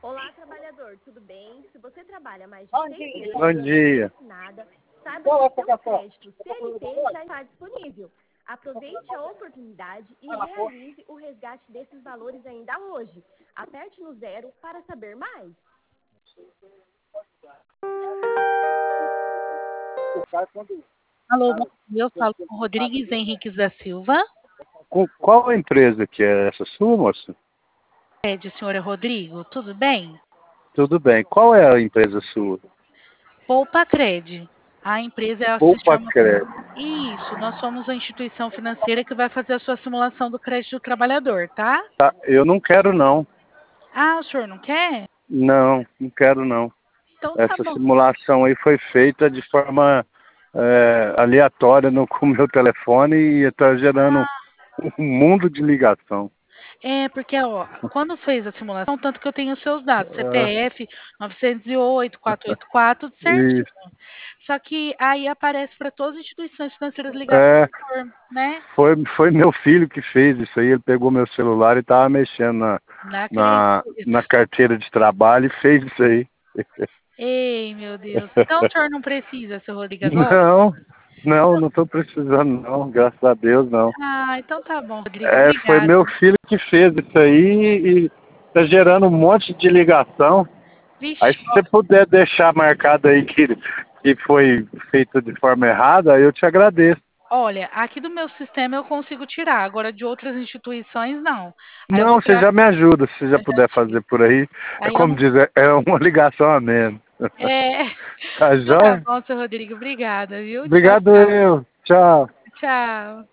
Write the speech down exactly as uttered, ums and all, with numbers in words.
Olá, trabalhador, tudo bem? Se você trabalha mais de Bom seis dia. meses Bom dia. nada, saiba que o seu crédito C L T já está disponível. Aproveite a oportunidade e realize o resgate desses valores ainda hoje. Aperte no zero para saber mais. Alô, bom dia. Eu falo com Rodrigues Henriques da Silva. Com qual a empresa que é essa sua, moça? É de senhora Rodrigo, tudo bem? Tudo bem. Qual é a empresa sua? Poupa Cred. A empresa ela se Poupa chama... Crédito. Isso, nós somos a instituição financeira que vai fazer a sua simulação do crédito do trabalhador, tá? Tá, eu não quero não. Ah, o senhor não quer? Não, não quero não. Então tá Essa bom. simulação aí foi feita de forma é, aleatória no, com o meu telefone e está gerando um mundo de ligação. É, porque, ó, quando fez a simulação, tanto que eu tenho os seus dados, Ah, C P F novecentos e oito, quatrocentos e oitenta e quatro, tudo certinho. isso. Só que aí aparece para todas as instituições financeiras ligadas É, ao senhor, né? foi, foi meu filho que fez isso aí. Ele pegou meu celular e estava mexendo na, Não na, acredito. na carteira de trabalho e fez isso aí. Ei, meu Deus. Então o senhor não precisa, seu Rodrigo, agora? Não, não, não estou precisando não, graças a Deus não. Ah, então tá bom, Rodrigo. É, foi Obrigada. meu filho que fez isso aí e tá gerando um monte de ligação. Aí Vixe, se ó, você puder deixar marcado aí que, que foi feito de forma errada, eu te agradeço. olha, aqui do meu sistema eu consigo tirar, agora de outras instituições não. Aí eu vou Não, você tirar, já me ajuda, se você já eu já puder fazer tiro. por aí. É Aí eu como não. dizer, é uma ligação a menos. É, Tá então tá joia? bom, seu Rodrigo. Obrigada, viu? Tchau, Obrigado tchau. eu. Tchau. Tchau.